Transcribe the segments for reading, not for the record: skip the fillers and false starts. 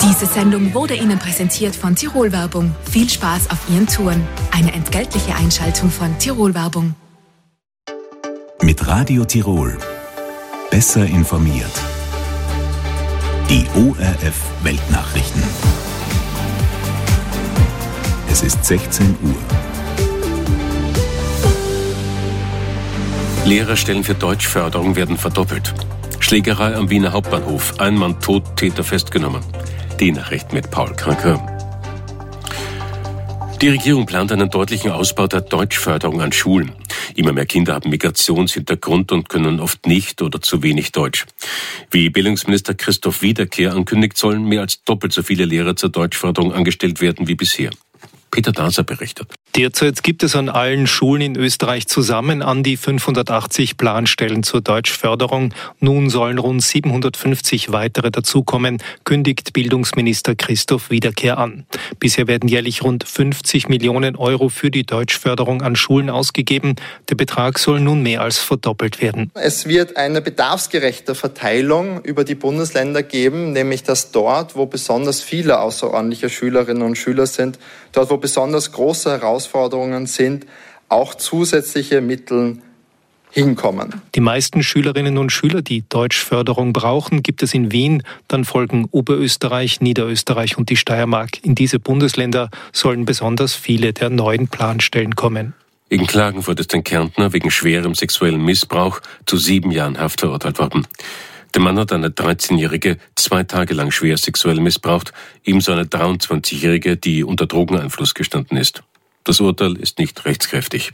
Diese Sendung wurde Ihnen präsentiert von Tirol Werbung. Viel Spaß auf Ihren Touren. Eine entgeltliche Einschaltung von Tirol Werbung. Mit Radio Tirol. Besser informiert. Die ORF Weltnachrichten. Es ist 16 Uhr. Lehrerstellen für Deutschförderung werden verdoppelt. Schlägerei am Wiener Hauptbahnhof. Ein Mann tot, Täter festgenommen. Die Nachricht mit Paul Kranker. Die Regierung plant einen deutlichen Ausbau der Deutschförderung an Schulen. Immer mehr Kinder haben Migrationshintergrund und können oft nicht oder zu wenig Deutsch. Wie Bildungsminister Christoph Wiederkehr ankündigt, sollen mehr als doppelt so viele Lehrer zur Deutschförderung angestellt werden wie bisher. Peter Daser berichtet. Derzeit gibt es an allen Schulen in Österreich zusammen an die 580 Planstellen zur Deutschförderung. Nun sollen rund 750 weitere dazukommen, kündigt Bildungsminister Christoph Wiederkehr an. Bisher werden jährlich rund 50 Millionen Euro für die Deutschförderung an Schulen ausgegeben. Der Betrag soll nun mehr als verdoppelt werden. Es wird eine bedarfsgerechte Verteilung über die Bundesländer geben, nämlich dass dort, wo besonders viele außerordentliche Schülerinnen und Schüler sind, dort, wo besonders große Herausforderungen sind, auch zusätzliche Mittel hinkommen. Die meisten Schülerinnen und Schüler, die Deutschförderung brauchen, gibt es in Wien. Dann folgen Oberösterreich, Niederösterreich und die Steiermark. In diese Bundesländer sollen besonders viele der neuen Planstellen kommen. In Klagenfurt ist ein Kärntner wegen schwerem sexuellen Missbrauch zu 7 Jahren Haft verurteilt worden. Der Mann hat eine 13-Jährige 2 Tage lang schwer sexuell missbraucht, ebenso eine 23-Jährige, die unter Drogeneinfluss gestanden ist. Das Urteil ist nicht rechtskräftig.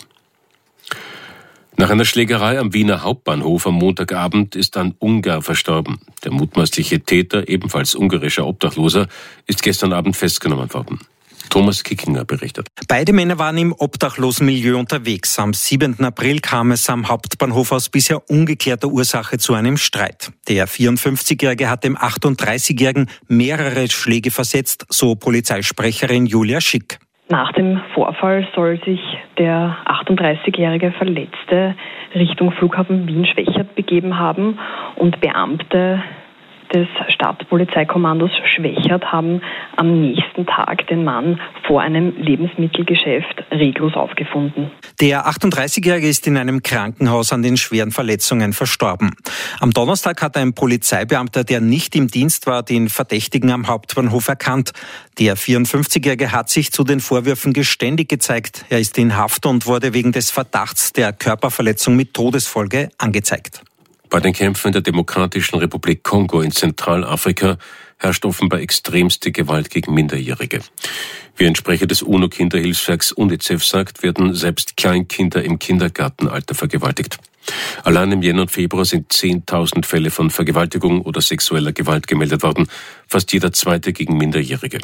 Nach einer Schlägerei am Wiener Hauptbahnhof am Montagabend ist ein Ungar verstorben. Der mutmaßliche Täter, ebenfalls ungarischer Obdachloser, ist gestern Abend festgenommen worden. Thomas Kickinger berichtet. Beide Männer waren im obdachlosen Milieu unterwegs. Am 7. April kam es am Hauptbahnhof aus bisher ungeklärter Ursache zu einem Streit. Der 54-Jährige hat dem 38-Jährigen mehrere Schläge versetzt, so Polizeisprecherin Julia Schick. Nach dem Vorfall soll sich der 38-jährige Verletzte Richtung Flughafen Wien-Schwechat begeben haben und Beamte des Stadtpolizeikommandos Schwechat haben am nächsten Tag den Mann vor einem Lebensmittelgeschäft reglos aufgefunden. Der 38-Jährige ist in einem Krankenhaus an den schweren Verletzungen verstorben. Am Donnerstag hat ein Polizeibeamter, der nicht im Dienst war, den Verdächtigen am Hauptbahnhof erkannt. Der 54-Jährige hat sich zu den Vorwürfen geständig gezeigt. Er ist in Haft und wurde wegen des Verdachts der Körperverletzung mit Todesfolge angezeigt. Bei den Kämpfen in der Demokratischen Republik Kongo in Zentralafrika herrscht offenbar extremste Gewalt gegen Minderjährige. Wie ein Sprecher des UNO-Kinderhilfswerks UNICEF sagt, werden selbst Kleinkinder im Kindergartenalter vergewaltigt. Allein im Jänner und Februar sind 10.000 Fälle von Vergewaltigung oder sexueller Gewalt gemeldet worden, fast jeder zweite gegen Minderjährige.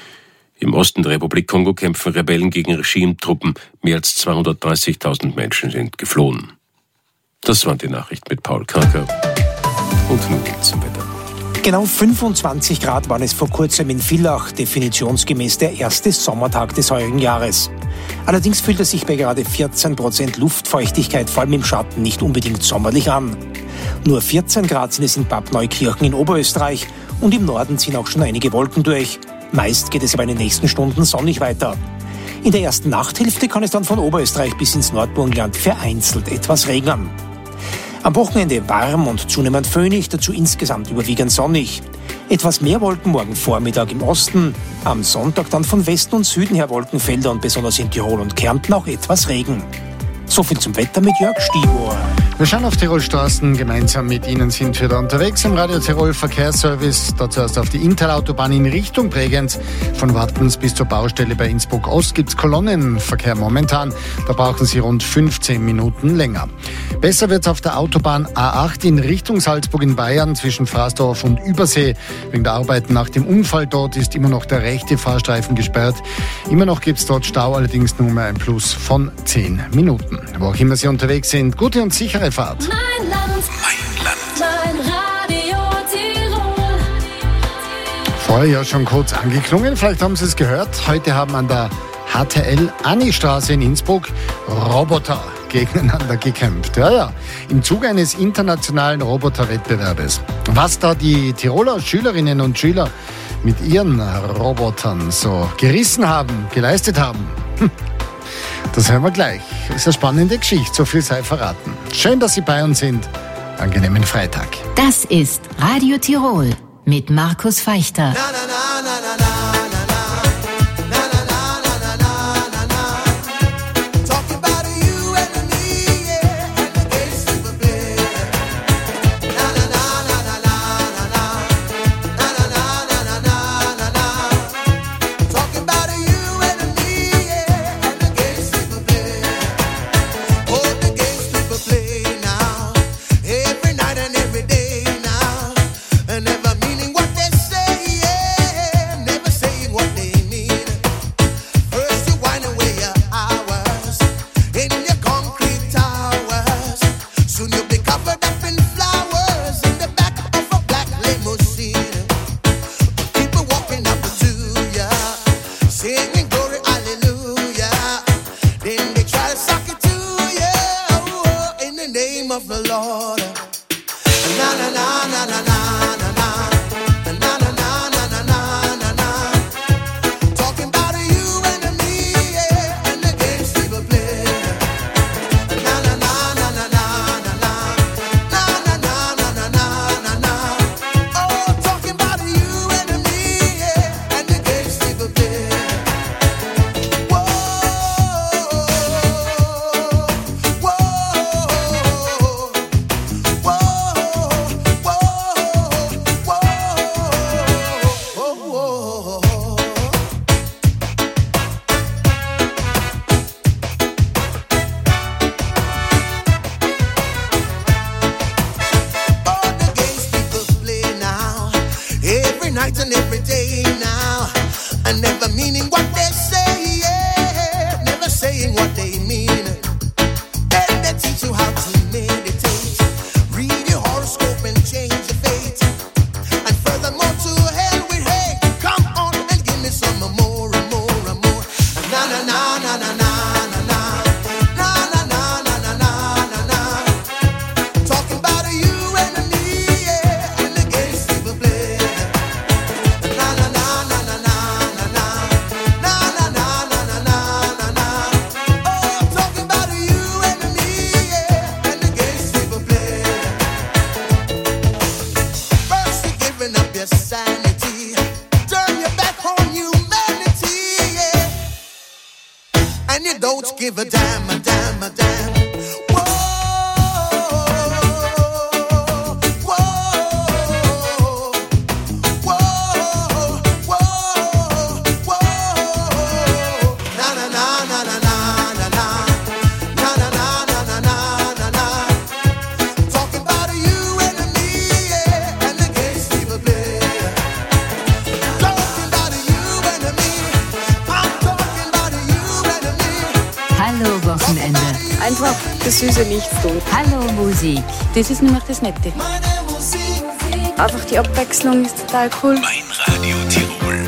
Im Osten der Republik Kongo kämpfen Rebellen gegen Regimetruppen. Mehr als 230.000 Menschen sind geflohen. Das waren die Nachrichten mit Paul Kranker. Und nun zum Wetter. Genau 25 Grad waren es vor kurzem in Villach, definitionsgemäß der erste Sommertag des heurigen Jahres. Allerdings fühlt es sich bei gerade 14% Luftfeuchtigkeit, vor allem im Schatten, nicht unbedingt sommerlich an. Nur 14 Grad sind es in Bad Neukirchen in Oberösterreich und im Norden ziehen auch schon einige Wolken durch. Meist geht es aber in den nächsten Stunden sonnig weiter. In der ersten Nachthälfte kann es dann von Oberösterreich bis ins Nordburgenland vereinzelt etwas regnen. Am Wochenende warm und zunehmend föhnig, dazu insgesamt überwiegend sonnig. Etwas mehr Wolken morgen Vormittag im Osten, am Sonntag dann von Westen und Süden her Wolkenfelder und besonders in Tirol und Kärnten auch etwas Regen. So viel zum Wetter mit Jörg Stibor. Wir schauen auf Tirol Straßen. Gemeinsam mit Ihnen sind wir da unterwegs im Radio Tirol Verkehrsservice. Da zuerst auf die Interlautobahn in Richtung Bregenz. Von Wattens bis zur Baustelle bei Innsbruck Ost gibt's Kolonnenverkehr momentan. Da brauchen Sie rund 15 Minuten länger. Besser wird's auf der Autobahn A8 in Richtung Salzburg in Bayern zwischen Fraßdorf und Übersee. Wegen der Arbeiten nach dem Unfall dort ist immer noch der rechte Fahrstreifen gesperrt. Immer noch gibt's dort Stau, allerdings nur mehr ein Plus von 10 Minuten. Wo auch immer Sie unterwegs sind, gute und sichere Fahrt. Mein Land, mein Radio Tirol. Vorher ja schon kurz angeklungen, vielleicht haben Sie es gehört. Heute haben an der HTL-Anni-Straße in Innsbruck Roboter gegeneinander gekämpft. Ja, im Zuge eines internationalen Roboterwettbewerbes. Was da die Tiroler Schülerinnen und Schüler mit ihren Robotern so gerissen haben, geleistet haben. Das hören wir gleich. Ist eine spannende Geschichte, so viel sei verraten. Schön, dass Sie bei uns sind. Angenehmen Freitag. Das ist Radio Tirol mit Markus Feichter. Einfach das Süße nichts tut. Hallo Musik. Das ist nämlich das Nette. Einfach die Abwechslung ist total cool. Mein Radio Tirol.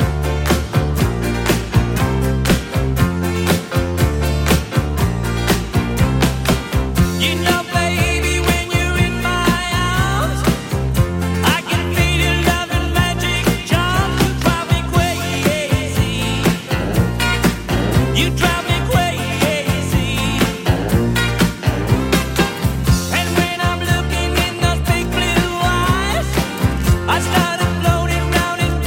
I started floating down in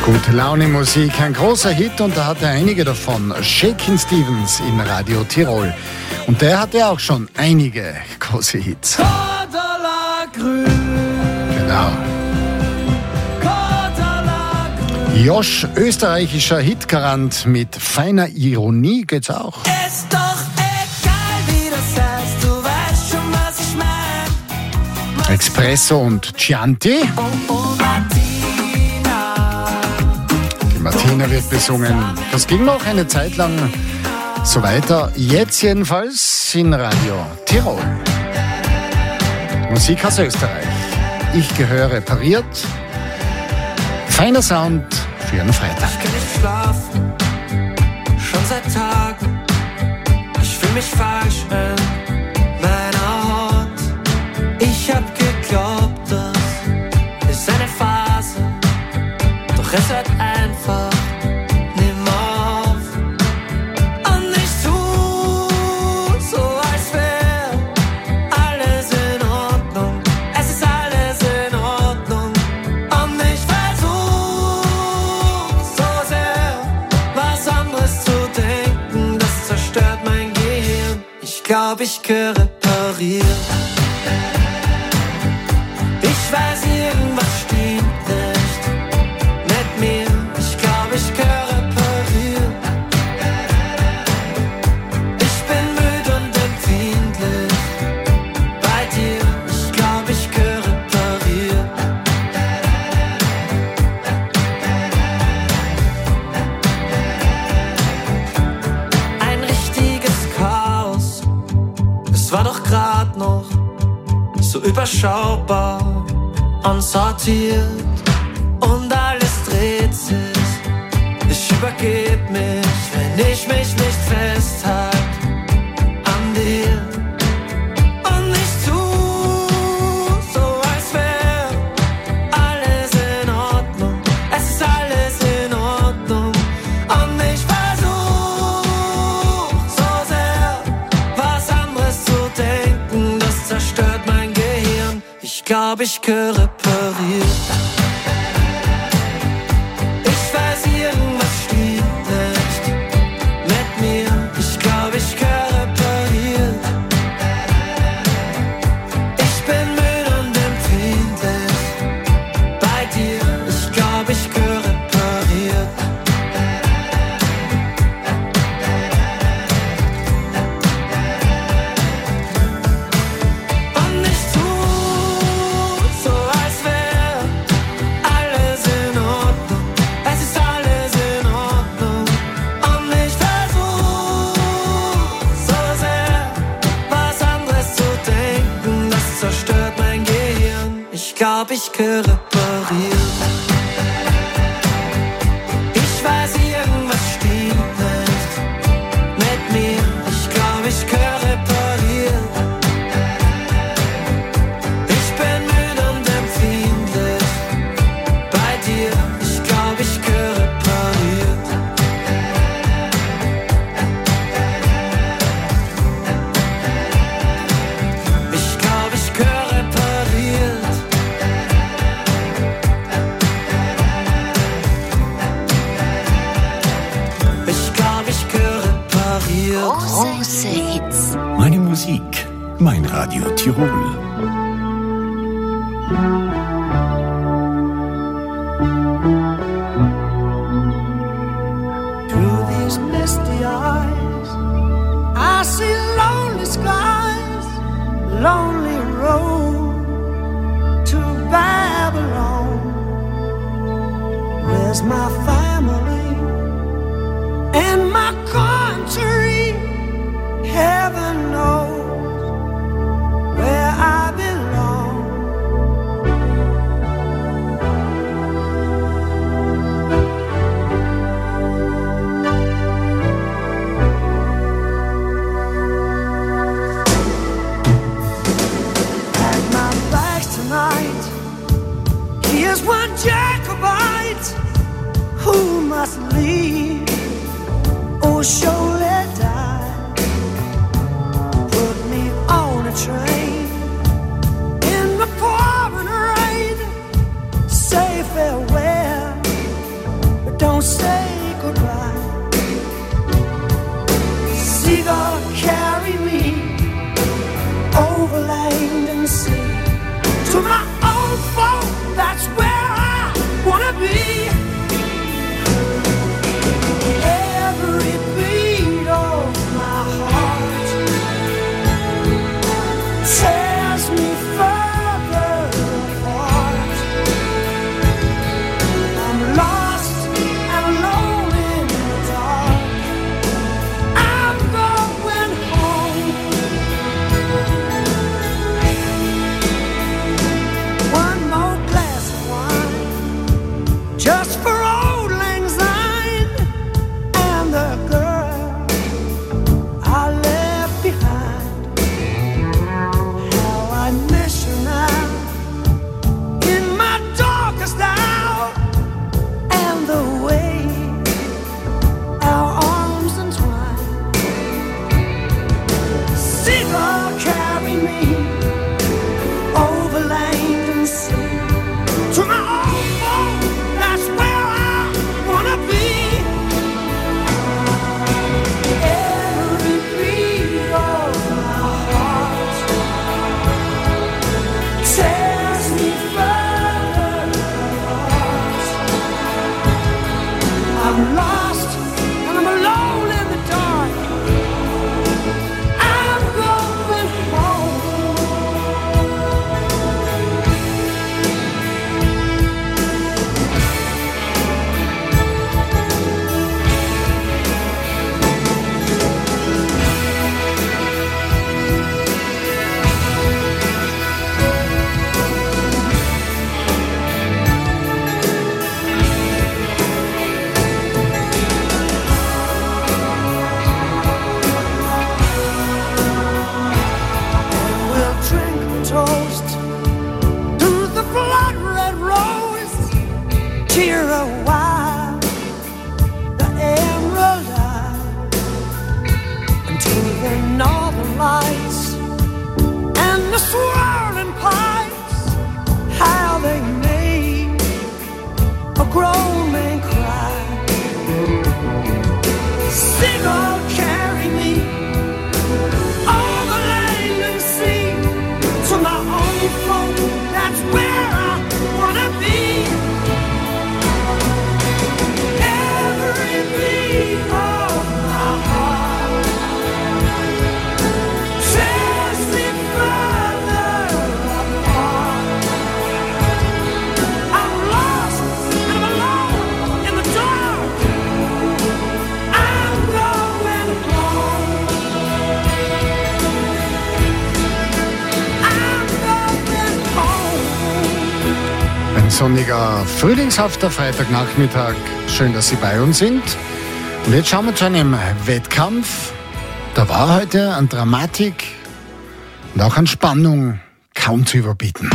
Gute Laune Musik, ein großer Hit und da hatte einige davon. Shakin' Stevens in Radio Tirol. Und der hatte auch schon einige große Hits. Genau. Josh, österreichischer Hitgarant mit feiner Ironie geht's auch. Ist doch egal, wie das heißt, du weißt schon, was ich mein. Expresso und Chianti. Die Martina wird besungen. Das ging noch eine Zeit lang so weiter. Jetzt jedenfalls in Radio Tirol. Musik aus Österreich. Ich gehöre repariert. Feiner Sound für einen Freitag. Ich kann nicht schlafen, schon seit Tagen. Ich fühl mich falsch in meiner Haut. Ich hab geglaubt, das ist eine Phase, doch es hört einfach nimmer auf. Und ich tu so, als wär alles in Ordnung. Es ist alles in Ordnung. Und ich versuch so sehr, was anderes zu denken. Das zerstört mein Gehirn. Ich glaub, ich gehöre repariert. Ich weiß, irgendwas stimmt nicht mit mir. Ich glaub, ich gehöre repariert. Ich bin müde und empfindlich bei dir. Ich glaub, ich gehöre repariert. Ein richtiges Chaos. Es war doch grad noch so überschaubar und sortiert und alles dreht sich. Ich übergeb mich, wenn ich mich nicht festhalte an dir. Und ich tu so, als wär alles in Ordnung. Es ist alles in Ordnung. Und ich versuch so sehr, was anderes zu denken. Das zerstört mein Gehirn. Ich glaub, ich gehöre repariert. Ich weiß, irgendwas stimmt nicht mit mir. Ich glaub, ich gehöre repariert. Ich bin müde und empfindlich bei dir. Ich glaub, ich gehöre repariert. Und ich tu so, als wär alles in Ordnung. Es ist alles in Ordnung. Und ich versuch so sehr, was anderes zu denken. Das zerstört mein Gehirn. Ich glaub, ich gehöre repariert. Ich weiß, irgendwas stimmt nicht mit mir. Ich glaub, ich gehöre repariert. Ich bin müde und empfindlich bei dir. Ich glaub, ich gehöre repariert. Ich glaub, ich gehöre repariert. Ich glaub, ich gehöre repariert. Große Hits. Meine Musik, mein Radio Tirol. Through these misty eyes, I see lonely skies, lonely road to Babylon. Where's my family and my country? Heaven knows where I belong. Pack my bags tonight. Here's one Jacobite who must leave or surely die. Put me on a train in the pouring rain. Say farewell that's where I wanna be. Every beat of my heart tears me further apart. I'm lost and alone in the dark. I'm going home. One more glass of wine, just for old lang syne and the girl I left behind. How I miss her now in my darkest hour, and the way our arms entwine. Seagull carry me over land and sea to my own home. That's where I wanna be. Every beat of my heart tears me further apart. I'm lost and I'm alone in the dark. I'm going home. We'll drink a toast to the blood-red rose, cheer a while the emerald isle, until the northern lights and the swirling pipes, how they made a grown man cry. Seagull carry me over land and sea to my own home. That's where I wanna be. Every beat of my heart tears me further apart. I'm lost and I'm alone in the dark. I'm going home. I'm going home. Ein sonniger, frühlingshafter Freitagnachmittag. Schön, dass Sie bei uns sind. Und jetzt schauen wir zu einem Wettkampf. Da war heute an Dramatik und auch an Spannung kaum zu überbieten.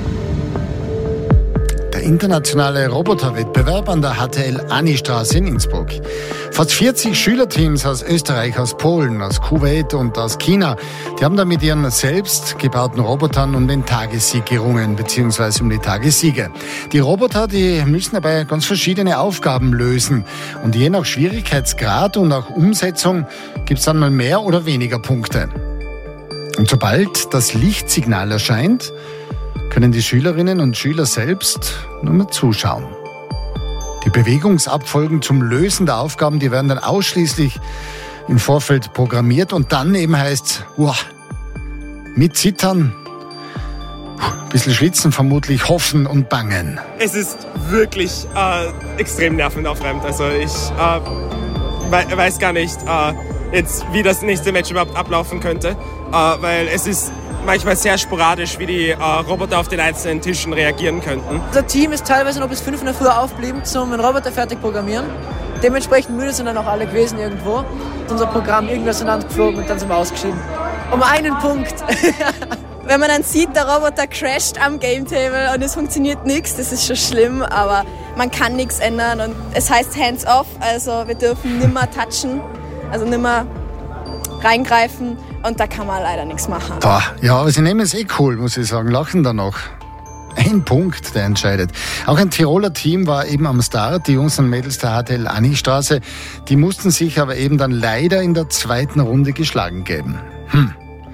Der internationale Roboterwettbewerb an der HTL Ani-Straße in Innsbruck. Fast 40 Schülerteams aus Österreich, aus Polen, aus Kuwait und aus China, die haben da mit ihren selbst gebauten Robotern um den Tagessieg gerungen, beziehungsweise um die Tagessiege. Die Roboter, die müssen dabei ganz verschiedene Aufgaben lösen. Und je nach Schwierigkeitsgrad und auch Umsetzung gibt's dann mal mehr oder weniger Punkte. Und sobald das Lichtsignal erscheint, können die Schülerinnen und Schüler selbst nur mehr zuschauen. Die Bewegungsabfolgen zum Lösen der Aufgaben, die werden dann ausschließlich im Vorfeld programmiert und dann eben heißt, mit Zittern, ein bisschen schwitzen vermutlich, hoffen und bangen. Es ist wirklich extrem nervenaufreibend. Also ich weiß gar nicht jetzt, wie das nächste Match überhaupt ablaufen könnte, weil es ist manchmal sehr sporadisch, wie die Roboter auf den einzelnen Tischen reagieren könnten. Unser Team ist teilweise noch bis 5 in der Früh aufgeblieben, zum den Roboter fertig programmieren. Dementsprechend müde sind dann auch alle gewesen irgendwo. Ist unser Programm irgendwie auseinandergeflogen und dann sind wir ausgeschieden. Um einen Punkt. Wenn man dann sieht, der Roboter crasht am Gametable und es funktioniert nichts, das ist schon schlimm, aber man kann nichts ändern und es heißt hands off, also wir dürfen nimmer touchen, also nimmer reingreifen und da kann man leider nichts machen. Ja, aber sie nehmen es cool, muss ich sagen, lachen da noch. Ein Punkt, der entscheidet. Auch ein Tiroler Team war eben am Start, die Jungs und Mädels der HTL Ani-Straße. Die mussten sich aber eben dann leider in der zweiten Runde geschlagen geben.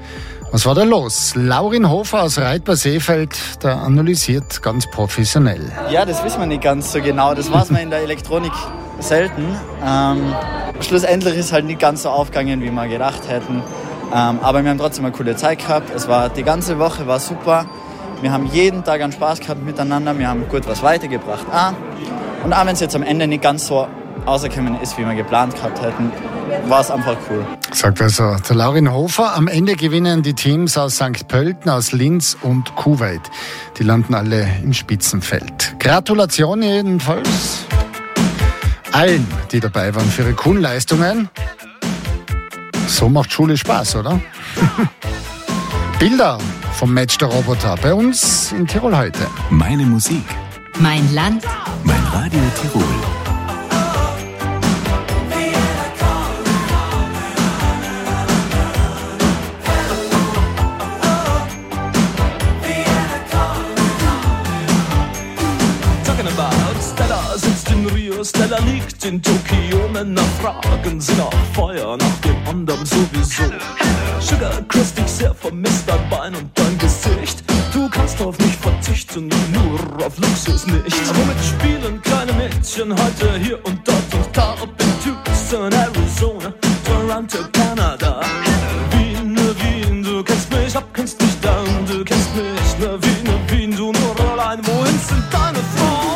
Was war da los? Laurin Hofer aus Reit bei Seefeld, der analysiert ganz professionell. Ja, das wissen wir nicht ganz so genau. Das weiß man in der Elektronik selten. Schlussendlich ist es halt nicht ganz so aufgegangen, wie wir gedacht hätten. Aber wir haben trotzdem eine coole Zeit gehabt. Die ganze Woche war super. Wir haben jeden Tag einen Spaß gehabt miteinander. Wir haben gut was weitergebracht. Und auch wenn es jetzt am Ende nicht ganz so rausgekommen ist, wie wir geplant gehabt hätten, war es einfach cool. Sagt also der Laurin Hofer. Am Ende gewinnen die Teams aus St. Pölten, aus Linz und Kuwait. Die landen alle im Spitzenfeld. Gratulation jedenfalls allen, die dabei waren für ihre coolen Leistungen. So macht Schule Spaß, oder? Bilder vom Match der Roboter bei uns in Tirol heute. Meine Musik. Mein Land. Mein Radio Tirol. Stella liegt in Tokio, Männer fragen sie nach Feuer, nach dem anderen sowieso. Sugar Chris, dich sehr vermisst, dein Bein und dein Gesicht. Du kannst auf mich verzichten, nur auf Luxus nicht. Womit spielen kleine Mädchen heute hier und dort und da? Ob in Tucson, Arizona, Toronto, Kanada. Wien, Wien, du kennst mich, abkennst mich dann. Du kennst mich, Wien, du nur allein. Wohin sind deine Frauen?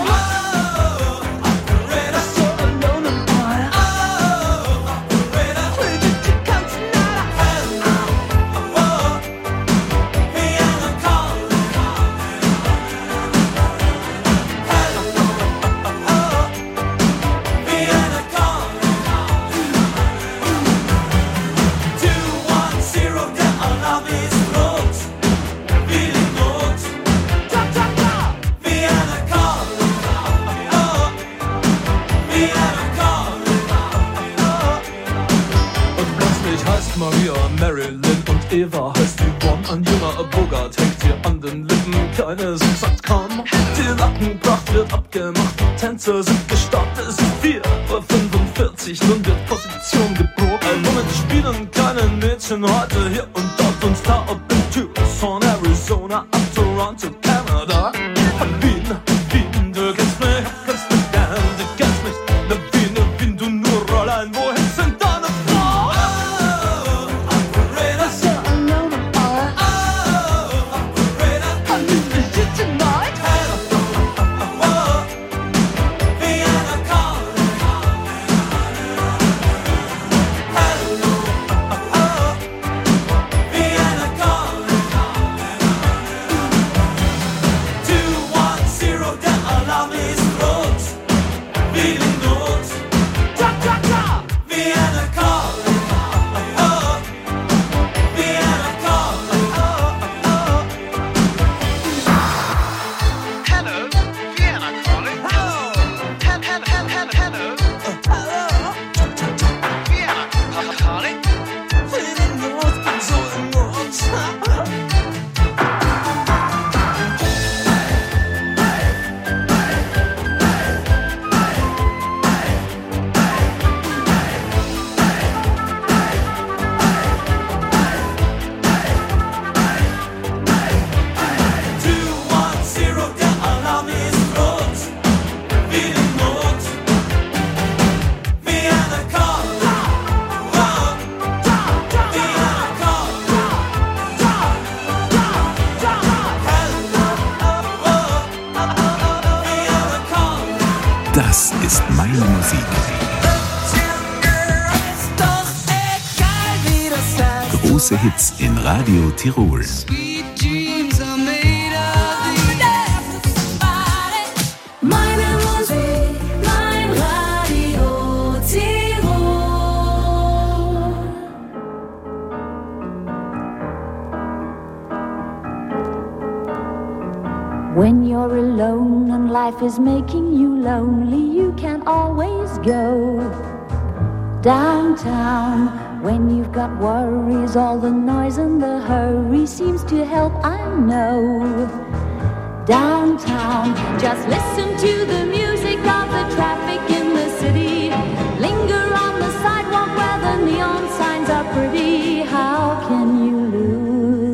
Marilyn und Eva heißt Yvonne. Ein junger Bogart hängt hier an den Lippen. Keine sind satt kaum. Die Lackenpracht wird abgemacht. Die Tänzer sind gestartet. Es ist 4:45 Uhr. Nun wird Position geprobt. Womit spielen kleine Mädchen heute hier und dort und da? Ob in Tucson, Arizona, ab Toronto, Kanada. Wien, Wien, du kennst mich, kennst mich gern. Du kennst mich, Wien, du nur allein. Wohin sind deine Frauen? Das ist meine Musik. Große Hits in Radio Tirol. When you're alone and life is making you lonely, you can always go downtown. When you've got worries, all the noise and the hurry seems to help, I know. Downtown, just listen to the music of the traffic in the city. Linger on the sidewalk where the neon signs are pretty. How can you lose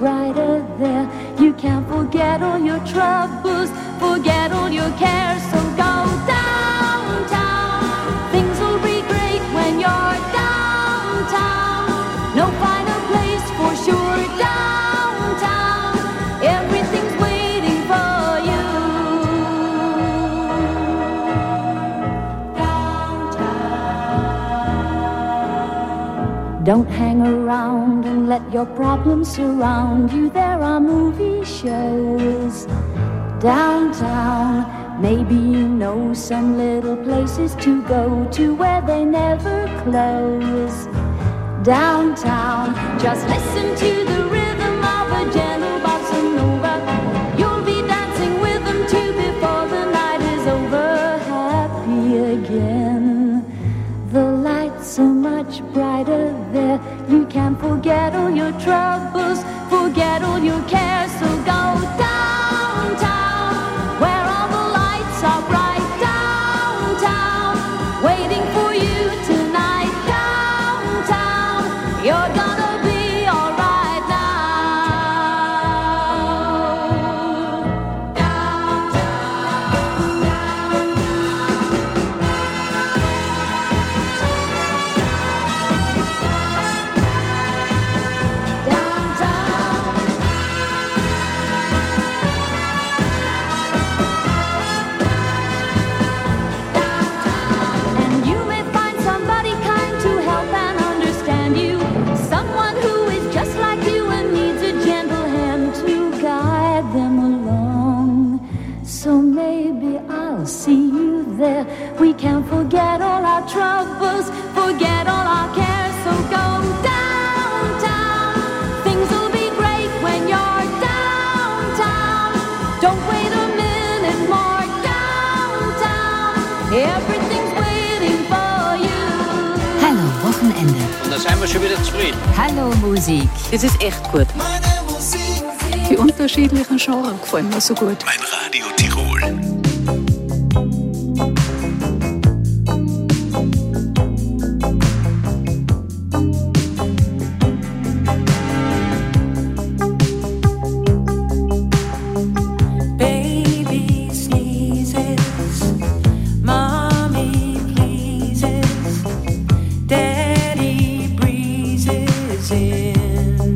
brighter there. You can't forget all your troubles, forget all your cares. So go downtown. Things will be great when you're downtown. No finer place for sure. Downtown, everything's waiting for you. Downtown. Don't hang around and let your problems surround you. There are movie shows downtown. Maybe you know some little places to go to where they never close. Downtown, just listen to the rhythm of a gentle bossa nova. You'll be dancing with them too before the night is over. Happy again. The light's so much brighter there. You can't forget all your troubles, forget all your cares. So go downtown, where all the lights are bright. Downtown, waiting for you tonight. Downtown, you're gonna be alright now. And you may find somebody kind to help and understand you. Someone who is just like you and needs a gentle hand to guide them along. So maybe I'll see you there. We can't forget all our troubles, forget all our cares. So go downtown. Things will be great when you're downtown. Don't wait a minute more. Downtown, everything's waiting for you. Hallo Wochenende. Und da sind wir schon wieder zufrieden. Hallo Musik. Das ist echt gut. Die unterschiedlichen Genres gefallen mir so gut. Mein Radio Tirol. Baby sneezes, mommy pleases, daddy breezes in.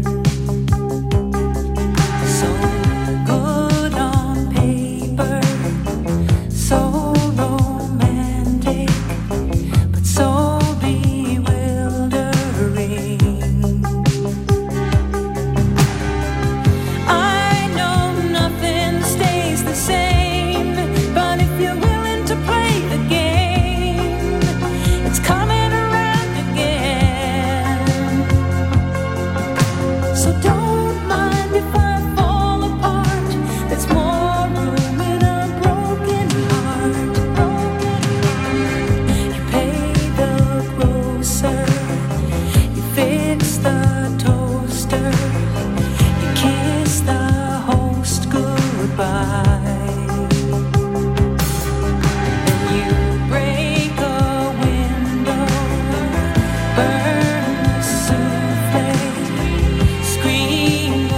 So good on paper, so romantic, but so bewildering. I know nothing stays the same, but if you're willing to play the game, it's coming around again. So don't mind if I fall apart. There's more room in a broken heart. You pay the grocer, you fix the toaster, you kiss the host goodbye. And you break a window, burn the souffle, scream a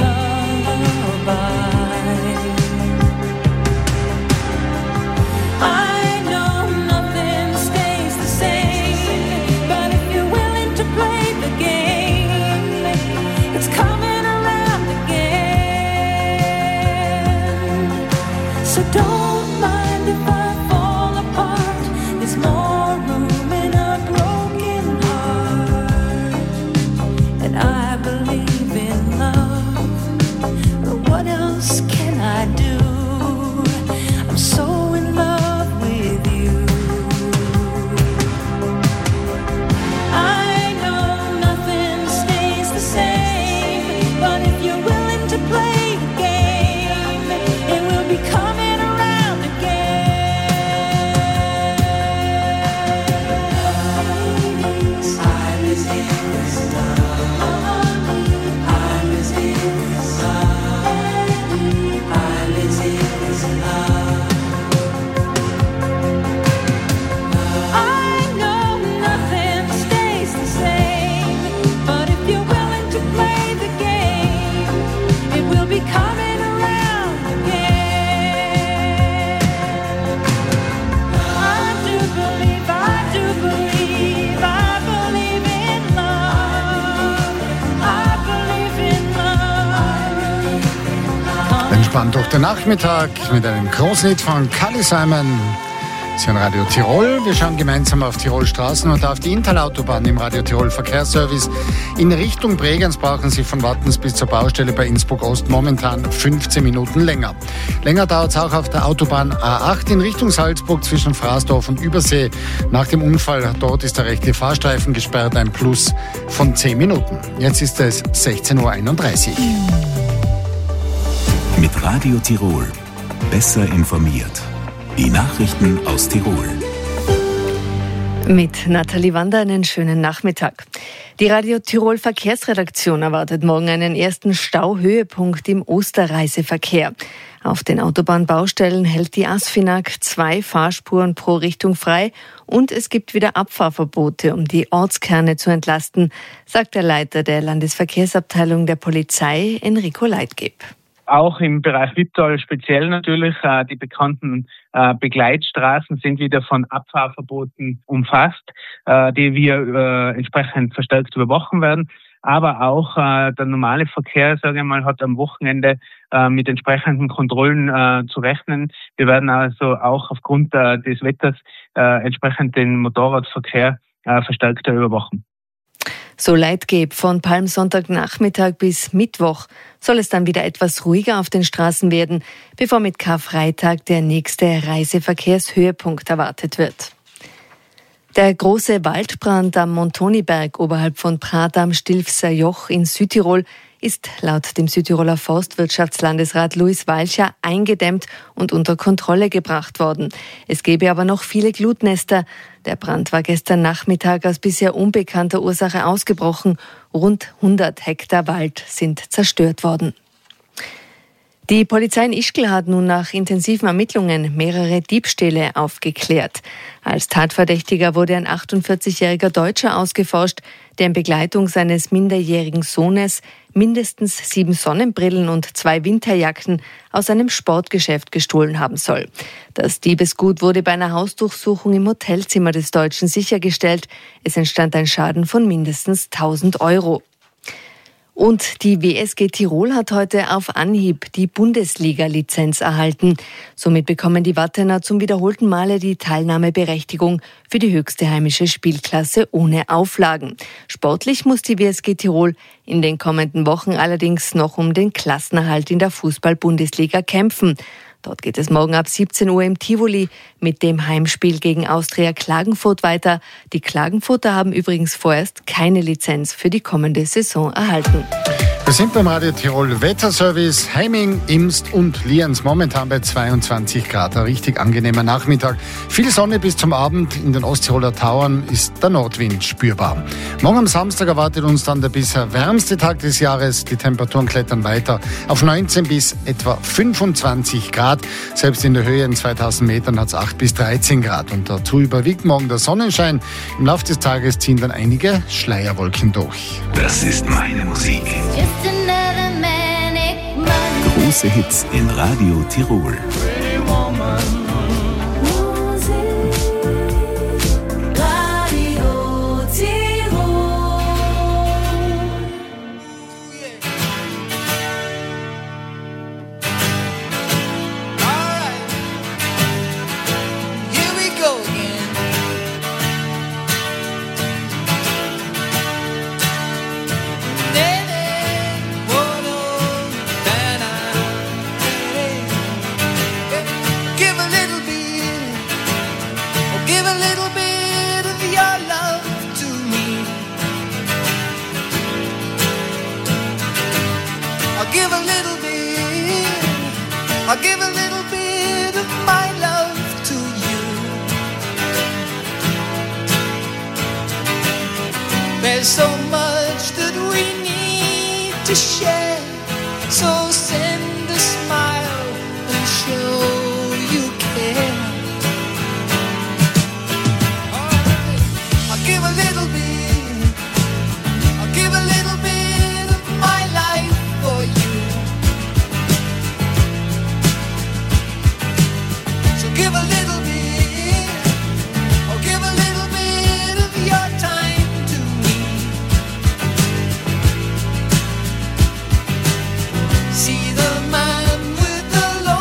lullaby. I know nothing stays the same, but if you're willing to play the game, it's coming around again. So don't mind if I fall apart. There's more room in a broken heart. And I believe in love, but what else can I do? I'm so in love with you. I know nothing stays the same, but if you're willing to play the game, it will be coming around again. I was in this love. I was in this love. I was in this love. Der Nachmittag mit einem großen Hit von Carly Simon. Sie hören Radio Tirol. Wir schauen gemeinsam auf Tirolstraßen und auf die Interautobahn im Radio Tirol Verkehrsservice. In Richtung Bregenz brauchen Sie von Wattens bis zur Baustelle bei Innsbruck Ost momentan 15 Minuten länger. Länger dauert es auch auf der Autobahn A8 in Richtung Salzburg zwischen Fraßdorf und Übersee. Nach dem Unfall dort ist der rechte Fahrstreifen gesperrt, ein Plus von 10 Minuten. Jetzt ist es 16.31 Uhr. Mit Radio Tirol. Besser informiert. Die Nachrichten aus Tirol. Mit Nathalie Wander einen schönen Nachmittag. Die Radio Tirol Verkehrsredaktion erwartet morgen einen ersten Stauhöhepunkt im Osterreiseverkehr. Auf den Autobahnbaustellen hält die ASFINAG 2 Fahrspuren pro Richtung frei und es gibt wieder Abfahrverbote, um die Ortskerne zu entlasten, sagt der Leiter der Landesverkehrsabteilung der Polizei, Enrico Leitgeb. Auch im Bereich Wipptal speziell natürlich, die bekannten Begleitstraßen sind wieder von Abfahrverboten umfasst, die wir entsprechend verstärkt überwachen werden. Aber auch der normale Verkehr, sage ich mal, hat am Wochenende mit entsprechenden Kontrollen zu rechnen. Wir werden also auch aufgrund des Wetters entsprechend den Motorradverkehr verstärkter überwachen. So Leitgeb, von Palmsonntagnachmittag bis Mittwoch soll es dann wieder etwas ruhiger auf den Straßen werden, bevor mit Karfreitag der nächste Reiseverkehrshöhepunkt erwartet wird. Der große Waldbrand am Montoniberg oberhalb von Prat am Stilfser Joch in Südtirol ist laut dem Südtiroler Forstwirtschaftslandesrat Luis Walcher eingedämmt und unter Kontrolle gebracht worden. Es gäbe aber noch viele Glutnester. Der Brand war gestern Nachmittag aus bisher unbekannter Ursache ausgebrochen. Rund 100 Hektar Wald sind zerstört worden. Die Polizei in Ischgl hat nun nach intensiven Ermittlungen mehrere Diebstähle aufgeklärt. Als Tatverdächtiger wurde ein 48-jähriger Deutscher ausgeforscht, der in Begleitung seines minderjährigen Sohnes mindestens 7 Sonnenbrillen und 2 Winterjacken aus einem Sportgeschäft gestohlen haben soll. Das Diebesgut wurde bei einer Hausdurchsuchung im Hotelzimmer des Deutschen sichergestellt. Es entstand ein Schaden von mindestens 1.000 Euro. Und die WSG Tirol hat heute auf Anhieb die Bundesliga-Lizenz erhalten. Somit bekommen die Wattener zum wiederholten Male die Teilnahmeberechtigung für die höchste heimische Spielklasse ohne Auflagen. Sportlich muss die WSG Tirol in den kommenden Wochen allerdings noch um den Klassenerhalt in der Fußball-Bundesliga kämpfen. Dort geht es morgen ab 17 Uhr im Tivoli mit dem Heimspiel gegen Austria Klagenfurt weiter. Die Klagenfurter haben übrigens vorerst keine Lizenz für die kommende Saison erhalten. Wir sind beim Radio Tirol Wetterservice. Heiming, Imst und Lienz momentan bei 22 Grad. Ein richtig angenehmer Nachmittag. Viel Sonne bis zum Abend. In den Osttiroler Tauern ist der Nordwind spürbar. Morgen am Samstag erwartet uns dann der bisher wärmste Tag des Jahres. Die Temperaturen klettern weiter auf 19 bis etwa 25 Grad. Selbst in der Höhe in 2000 Metern hat es 8 bis 13 Grad. Und dazu überwiegt morgen der Sonnenschein. Im Laufe des Tages ziehen dann einige Schleierwolken durch. Das ist meine Musik. Große Hits in Radio Tirol. I'll give a little bit of my love to you. There's so much that we need to share, so send a smile and show you care. I'll give a little bit, I'll give a little bit of my life for you. Give a little bit, or give a little bit of your time to me. See the man with the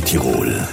Tirol.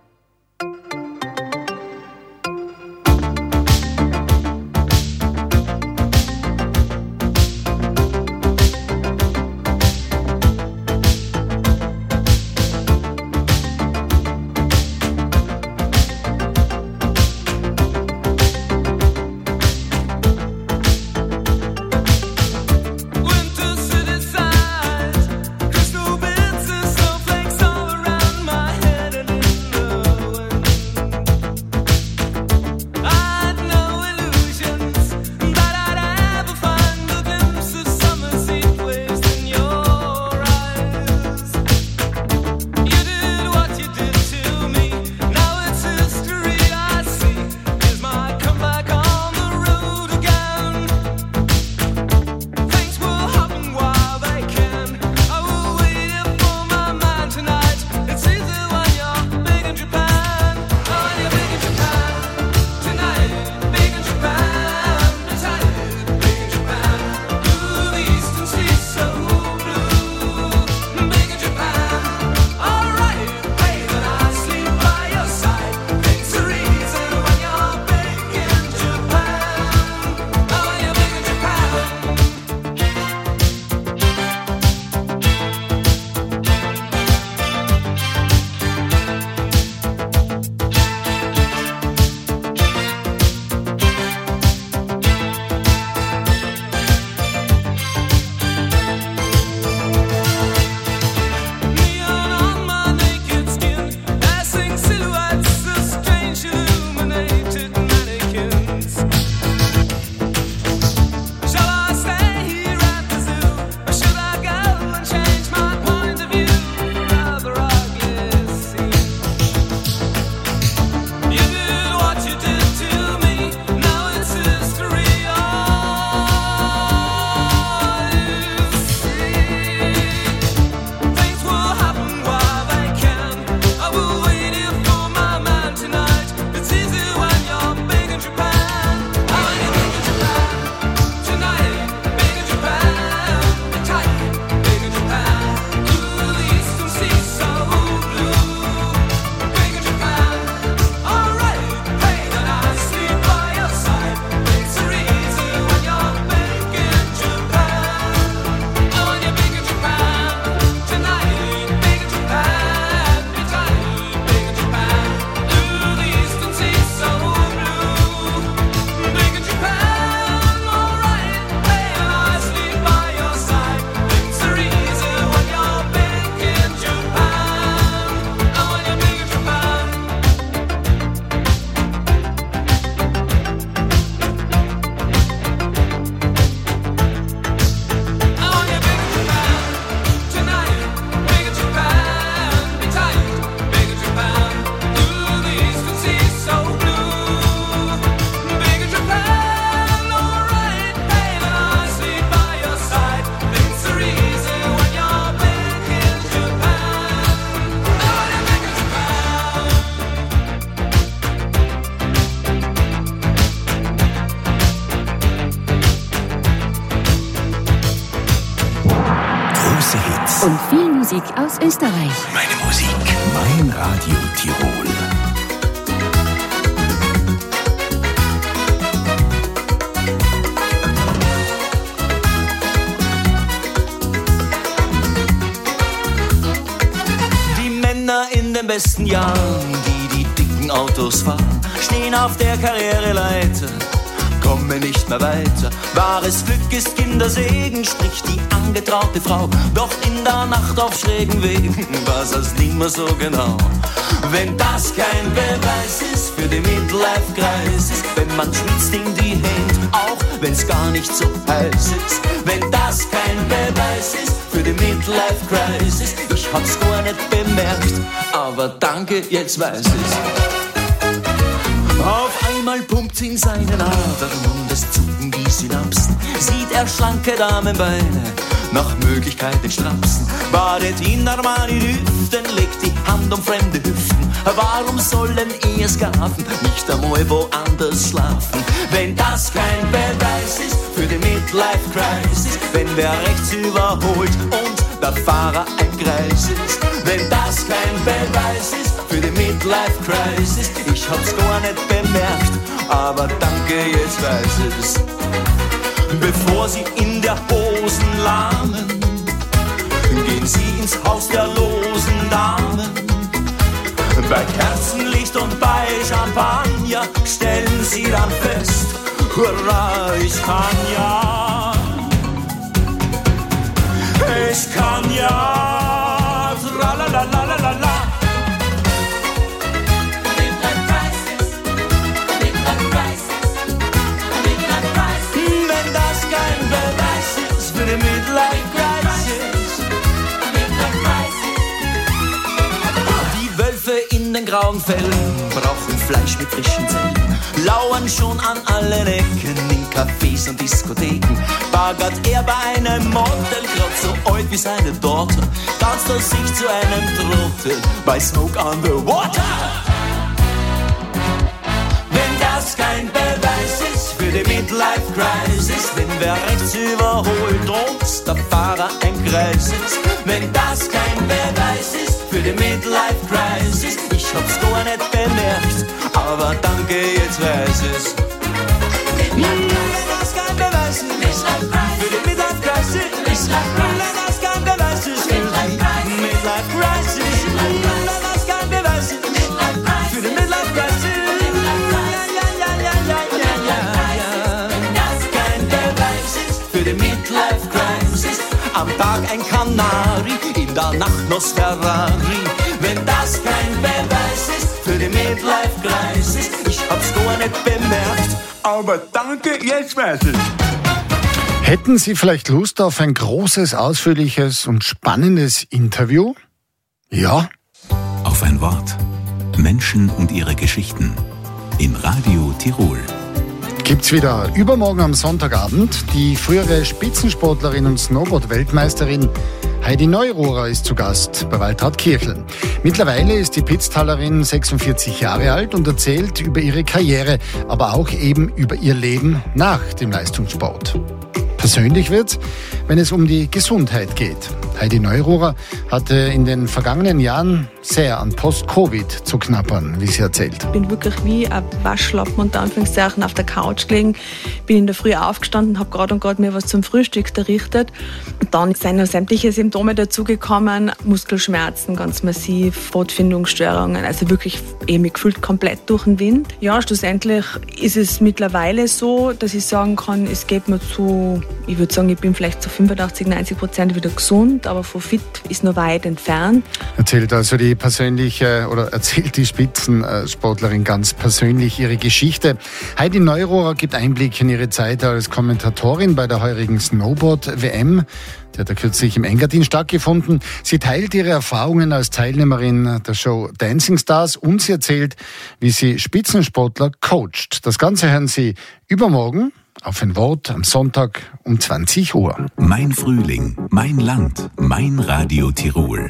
Und viel Musik aus Österreich. Meine Musik, mein Radio Tirol. Die Männer in den besten Jahren, die dicken Autos fahren, stehen auf der Karriereleiter, komme nicht mehr weiter. Wahres Glück ist Kindersegen, spricht die angetraute Frau. Doch in der Nacht auf schrägen Wegen war's als nimmer so genau. Wenn das kein Beweis ist für die Midlife-Crisis, wenn man schwitzt in die Hände, auch wenn's gar nicht so heiß ist. Wenn das kein Beweis ist für die Midlife-Crisis, ich hab's gar nicht bemerkt, aber danke, jetzt weiß ich's. Auf einmal pumpt's in seinen Adern und es zucken die Synapsen. Sieht er schlanke Damenbeine, nach Möglichkeit den Strapsen. Badet in Armani-Düften, legt die Hand um fremde Hüften. Warum sollen Eheskafen nicht einmal woanders schlafen? Wenn das kein Beweis ist für die Midlife-Crisis, wenn wer rechts überholt und der Fahrer ein Greis ist. Wenn das kein Beweis ist für die Midlife-Crisis, ich hab's gar nicht bemerkt, aber danke, jetzt weiß es. Bevor Sie in der Hosen lahmen, gehen Sie ins Haus der losen Damen. Bei Kerzenlicht und bei Champagner stellen Sie dann fest, hurra, ich kann ja, tralalalalala. Wenn das kein Beweis ist für die Midlife-Crisis. Die Wölfe in den grauen Fällen brauchen Fleisch mit frischen Zellen, lauern schon an allen Ecken in Cafés und Diskotheken. Bagert er bei einem Model, grad so alt wie seine Tochter, tanzt er sich zu einem Trottel bei Smoke on the Water. Wenn das kein Beweis ist für die Midlife-Crisis, wenn wer rechts überholt und der Fahrer ein Kreis ist. Wenn das kein Beweis ist für die Midlife-Crisis, ich hab's gar nicht bemerkt, aber danke, jetzt weiß es. Wenn das kein Beweis ist für die Midlife-Crisis, wenn das kein Beweis ist für die Midlife-Crisis, wenn das kein Beweis ist für die Midlife-Crisis, für die Midlife-Crisis. Am Tag ein Kanari, in der Nacht Nosferrari. Wenn das kein Beweis ist für die Midlife-Crisis, ich hab's gar nicht bemerkt, aber danke, jetzt weiß ich. Hätten Sie vielleicht Lust auf ein großes, ausführliches und spannendes Interview? Ja? Auf ein Wort. Menschen und ihre Geschichten. In Radio Tirol. Gibt's wieder übermorgen am Sonntagabend. Die frühere Spitzensportlerin und Snowboard-Weltmeisterin Heidi Neurohrer ist zu Gast bei Waltraud Kirchel. Mittlerweile ist die Pitztalerin 46 Jahre alt und erzählt über ihre Karriere, aber auch eben über ihr Leben nach dem Leistungssport. Persönlich wird's, wenn es um die Gesundheit geht. Heidi Neurohrer hatte in den vergangenen Jahren sehr an Post-Covid zu knabbern, wie sie erzählt. Ich bin wirklich wie ein Waschlappen unter Anführungszeichen auf der Couch gelegen, bin in der Früh aufgestanden, habe gerade mir was zum Frühstück errichtet. Und dann sind noch sämtliche Symptome dazugekommen, Muskelschmerzen ganz massiv, Wortfindungsstörungen, also wirklich mich gefühlt komplett durch den Wind. Ja, schlussendlich ist es mittlerweile so, dass ich sagen kann, es geht mir zu, ich würde sagen, ich bin vielleicht zu 85-90% wieder gesund, aber von fit ist noch weit entfernt. Erzählt die Spitzensportlerin ganz persönlich ihre Geschichte. Heidi Neurohrer gibt Einblick in ihre Zeit als Kommentatorin bei der heurigen Snowboard-WM. Die hat kürzlich im Engadin stattgefunden. Sie teilt ihre Erfahrungen als Teilnehmerin der Show Dancing Stars und sie erzählt, wie sie Spitzensportler coacht. Das Ganze hören Sie übermorgen auf ein Wort am Sonntag um 20 Uhr. Mein Frühling, mein Land, mein Radio Tirol.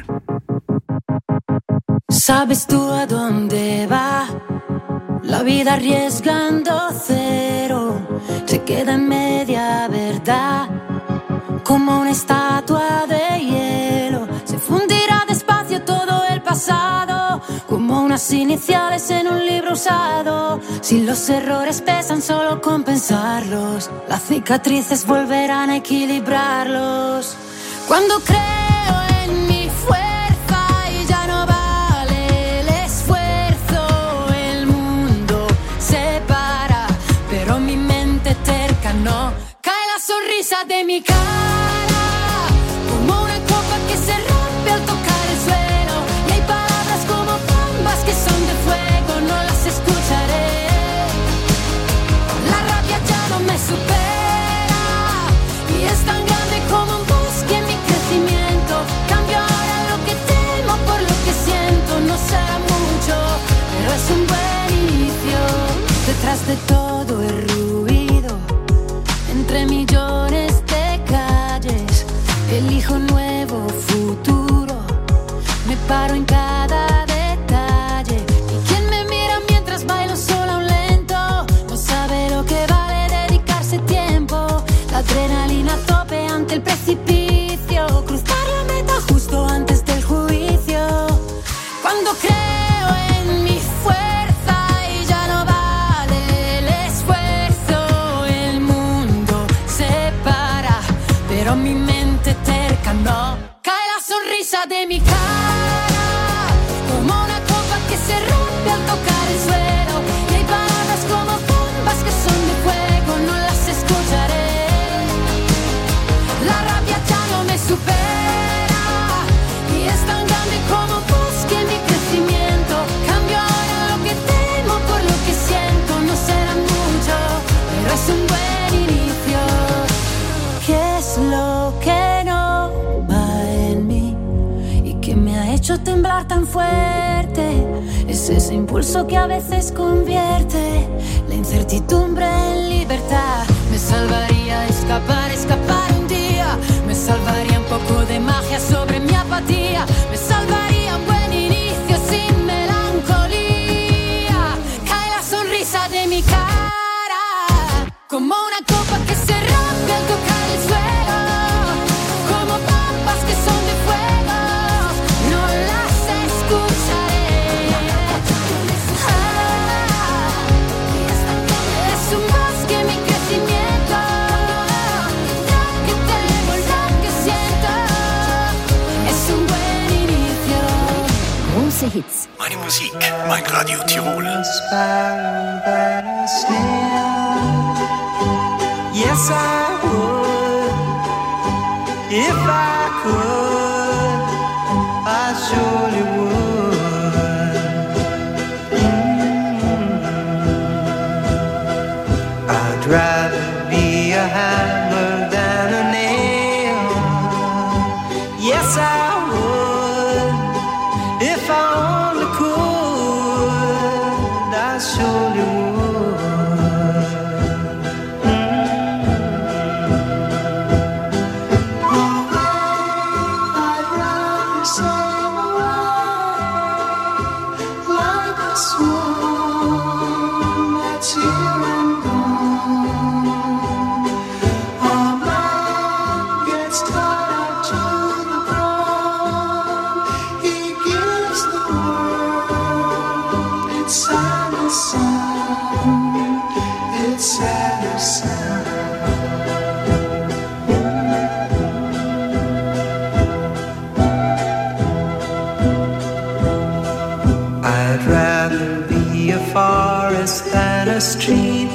¿Sabes tú a dónde va? La vida arriesgando cero se queda en media verdad, como una estatua de hielo. Se fundirá despacio todo el pasado, como unas iniciales en un libro usado. Si los errores pesan, solo compensarlos, las cicatrices volverán a equilibrarlos. Cuando creo en mi fuerza y ya no vale el esfuerzo, el mundo se para, pero mi mente terca no. Cae la sonrisa de mi cara, como una copa que se rompe al tocar el suelo. Y hay palabras como bombas que son de fuego, no las escucharé. La rabia ya no me supera y es tan grande como un bosque en mi crecimiento. Cambio ahora lo que temo por lo que siento. No será mucho, pero es un buen inicio. Detrás de todo el ruido, entre millones de calles, elijo un nuevo futuro. Me paro en cada detalle. Y quien me mira mientras bailo sola a un lento, no sabe lo que vale dedicarse tiempo. La adrenalina a tope ante el precipicio, cruzar la meta sonrisa de mi cara, como una copa que se rompe al tocar el suelo. Y hay palabras como bombas que son de fuego, no las escucharé. La rabia ya no me supera y es tan grande como busque mi crecimiento. Cambio ahora lo que temo por lo que siento. No será mucho, pero es un buen inicio. ¿Qué es lo que no va en mí y que me ha hecho temblar tan fuerte? Es ese impulso que a veces convierte la incertidumbre en libertad. Me salvaría escapar un día. Me salvaría un poco de magia sobre mi apatía. Me salvaría un buen inicio sin melancolía. Cae la sonrisa de mi cara, como una copa que se rompe al tocar el suelo. Como bombas que son de fuego, no las escucharé. Es un bosque mi crecimiento. Lo que temo, lo que siento, es un buen inicio. Große Hits. Meine Musik, mein Radio Tirol. Yes, I would. If I could, I surely would. I'd rather be a hammer than a nail. Yes, I would. If I only could, I surely would. I'd rather be a forest than a street.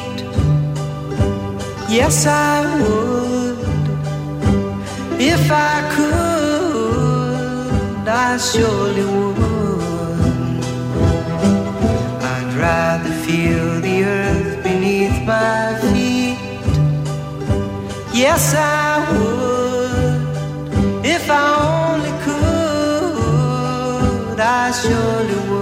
Yes, I would. If I could, I surely would. I'd rather feel the earth beneath my feet. Yes, I would. If I only could, I surely would.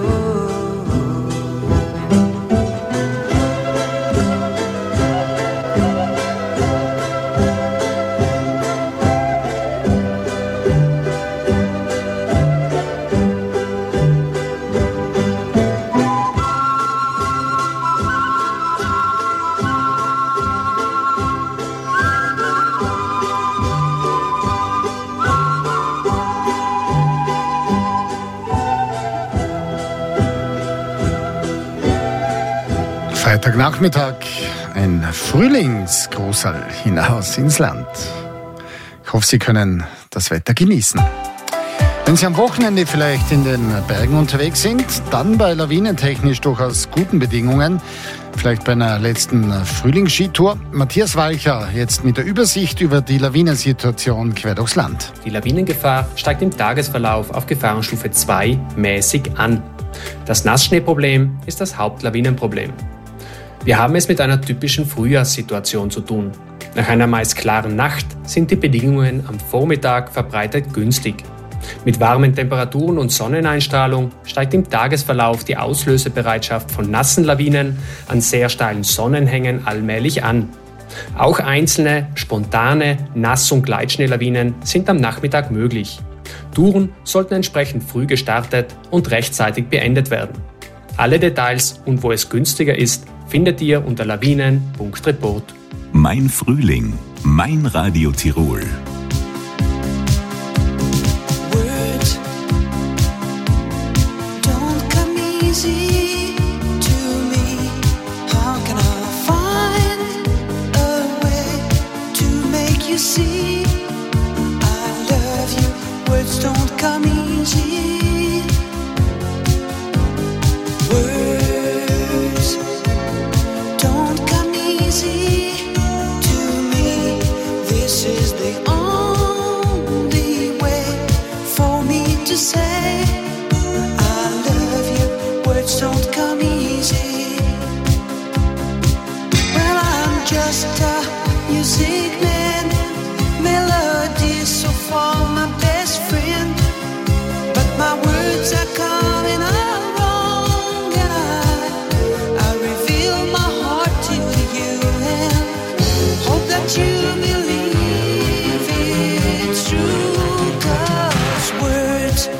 Freitagnachmittag, ein Frühlingsgrußerl hinaus ins Land. Ich hoffe, Sie können das Wetter genießen. Wenn Sie am Wochenende vielleicht in den Bergen unterwegs sind, dann bei lawinentechnisch durchaus guten Bedingungen, vielleicht bei einer letzten Frühlingsskitour. Matthias Walcher jetzt mit der Übersicht über die Lawinensituation quer durchs Land. Die Lawinengefahr steigt im Tagesverlauf auf Gefahrenstufe 2 mäßig an. Das Nassschneeproblem ist das Hauptlawinenproblem. Wir haben es mit einer typischen Frühjahrssituation zu tun. Nach einer meist klaren Nacht sind die Bedingungen am Vormittag verbreitet günstig. Mit warmen Temperaturen und Sonneneinstrahlung steigt im Tagesverlauf die Auslösebereitschaft von nassen Lawinen an sehr steilen Sonnenhängen allmählich an. Auch einzelne, spontane Nass- und Gleitschneelawinen sind am Nachmittag möglich. Touren sollten entsprechend früh gestartet und rechtzeitig beendet werden. Alle Details und wo es günstiger ist, findet ihr unter lawinen.report. Mein Frühling, mein Radio Tirol. See, I love you. Words don't come easy. Words don't come easy to me. This is the only way for me to say I love you. Words don't come easy. Well, I'm just a music man, melodies so far my best friend, but my words are coming out wrong, and I reveal my heart to you and hope that you believe it's true, 'cause words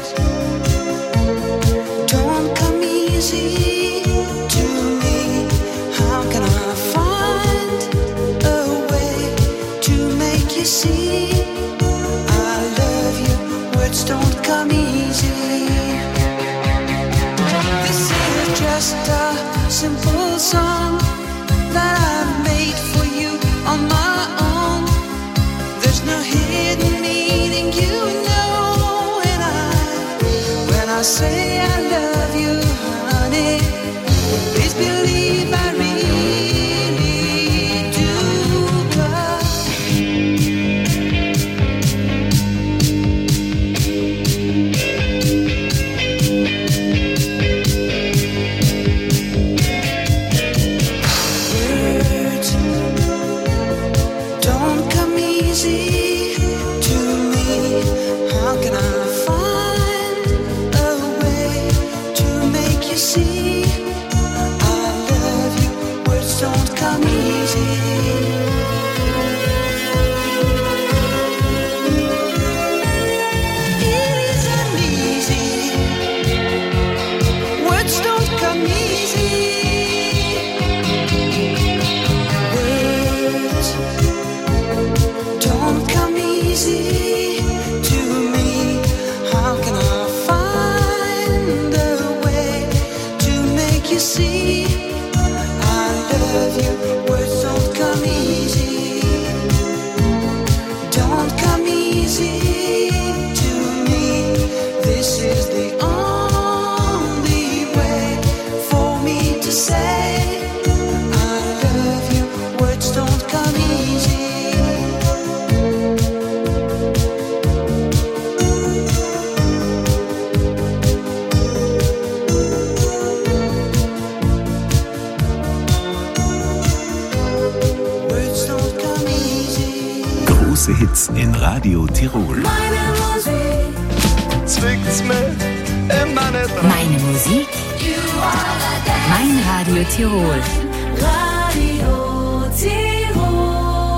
don't come easy to me. How can I find a way to make you see I love you? Words don't come easy. This is just a simple song that I've made for you on my own. There's no hidden meaning, you know, and when I say I love you, honey, please believe I really do. 'Cause words don't come easy to me. How can I find a way to make you see I love you? Words don't come easy. It isn't easy. Words don't come easy. Words don't come easy to me. How can I find a way to make you see I love you? Words don't come easy. Don't come easy to me. This is the only way for me to say I love you. Words don't come easy. Words don't come easy. Große Hits in Radio Tirol. Meine Musik zwickt's mich in meine Träume. Meine Musik, mein Radio Tirol. Radio Tirol.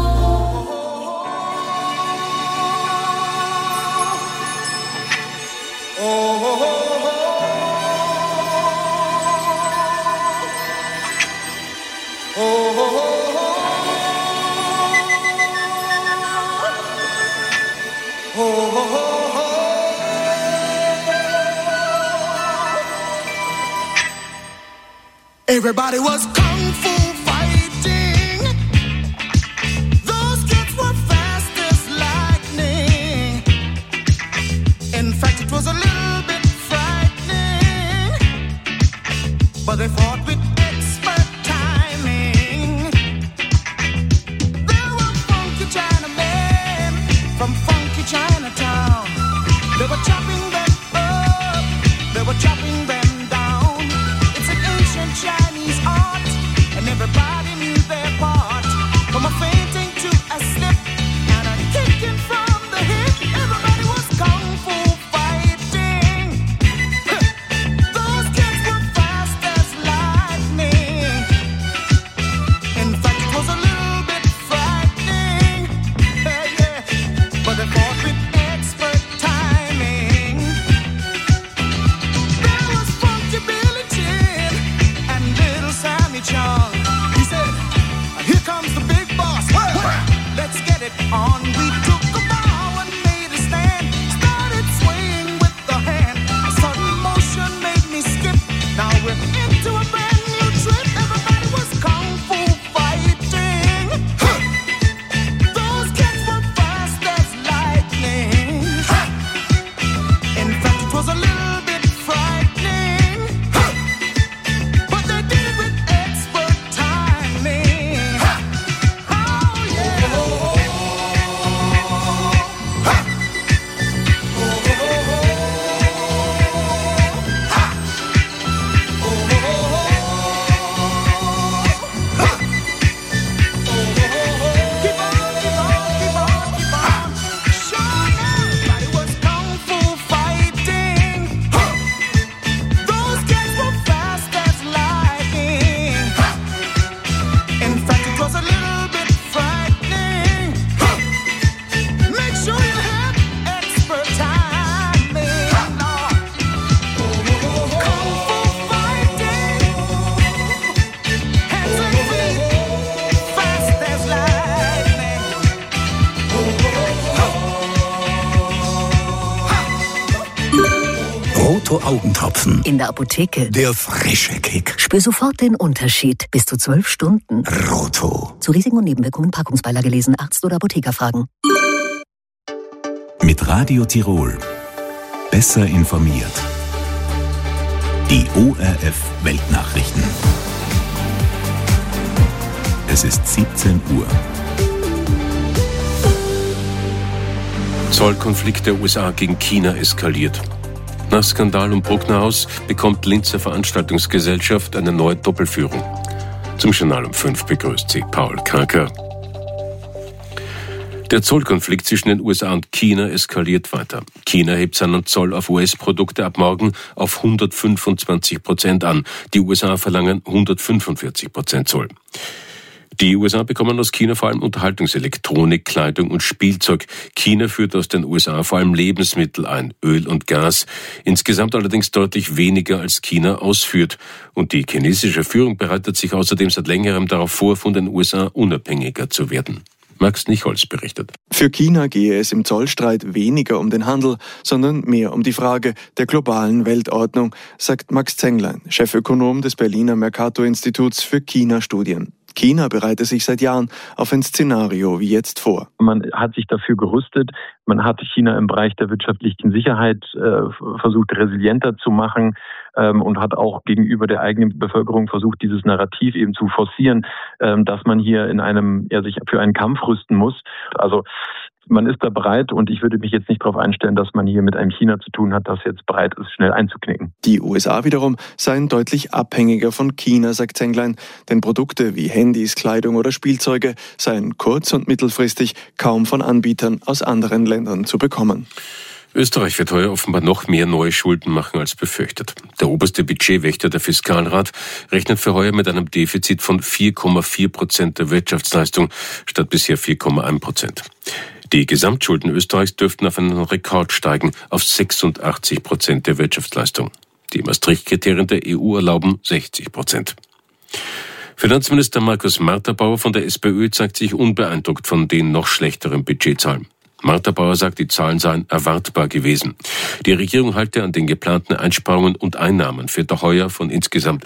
Everybody was kung fu fighting. Those kids were fast as lightning. In fact, it was a little bit frightening, but they fought with expert timing. There were funky Chinamen from funky Chinatown. They were chopping them up, they were chopping them down. It's an ancient Chinese art, and everybody knew their part. From a fainting to a slip, and a kicking from the hip. Everybody was kung fu fighting. Those kids were fast as lightning. In fact, it was a little bit frightening. Yeah. But they fought with expert timing. There was Funky Billy Chin and Little Sammy Chung. He said, "Here comes the big boss. Let's get it on." We took a bow and made a stand. Started swaying with the hand. A sudden motion made me skip. Now we're into a brand new trip. Everybody was kung fu fighting. Those kids were fast as lightning. In fact, it was a little bit frightening. Roto Augentropfen. In der Apotheke. Der frische Kick. Spür sofort den Unterschied. Bis zu 12 Stunden. Roto. Zu Risiken und Nebenwirkungen Packungsbeilage lesen, Arzt oder Apotheker fragen. Mit Radio Tirol. Besser informiert. Die ORF Weltnachrichten. Es ist 17 Uhr. Zollkonflikt der USA gegen China eskaliert. Nach Skandal um Brucknerhaus bekommt Linzer Veranstaltungsgesellschaft eine neue Doppelführung. Zum Journal um 5 begrüßt sie Paul Kaker. Der Zollkonflikt zwischen den USA und China eskaliert weiter. China hebt seinen Zoll auf US-Produkte ab morgen auf 125% an. Die USA verlangen 145% Zoll. Die USA bekommen aus China vor allem Unterhaltungselektronik, Kleidung und Spielzeug. China führt aus den USA vor allem Lebensmittel ein, Öl und Gas. Insgesamt allerdings deutlich weniger als China ausführt. Und die chinesische Führung bereitet sich außerdem seit längerem darauf vor, von den USA unabhängiger zu werden. Max Nichols berichtet. Für China gehe es im Zollstreit weniger um den Handel, sondern mehr um die Frage der globalen Weltordnung, sagt Max Zenglein, Chefökonom des Berliner Mercator-Instituts für China-Studien. China bereitet sich seit Jahren auf ein Szenario wie jetzt vor. Man hat sich dafür gerüstet. Man hat China im Bereich der wirtschaftlichen Sicherheit versucht, resilienter zu machen und hat auch gegenüber der eigenen Bevölkerung versucht, dieses Narrativ eben zu forcieren, dass man hier sich für einen Kampf rüsten muss. Also man ist da bereit und ich würde mich jetzt nicht darauf einstellen, dass man hier mit einem China zu tun hat, das jetzt bereit ist, schnell einzuknicken. Die USA wiederum seien deutlich abhängiger von China, sagt Zenglein, denn Produkte wie Handys, Kleidung oder Spielzeuge seien kurz- und mittelfristig kaum von Anbietern aus anderen Ländern zu bekommen. Österreich wird heuer offenbar noch mehr neue Schulden machen als befürchtet. Der oberste Budgetwächter, der Fiskalrat, rechnet für heuer mit einem Defizit von 4,4% der Wirtschaftsleistung statt bisher 4,1%. Die Gesamtschulden Österreichs dürften auf einen Rekord steigen, auf 86% der Wirtschaftsleistung. Die Maastricht-Kriterien der EU erlauben 60%. Finanzminister Markus Marterbauer von der SPÖ zeigt sich unbeeindruckt von den noch schlechteren Budgetzahlen. Marterbauer sagt, die Zahlen seien erwartbar gewesen. Die Regierung halte an den geplanten Einsparungen und Einnahmen für heuer von insgesamt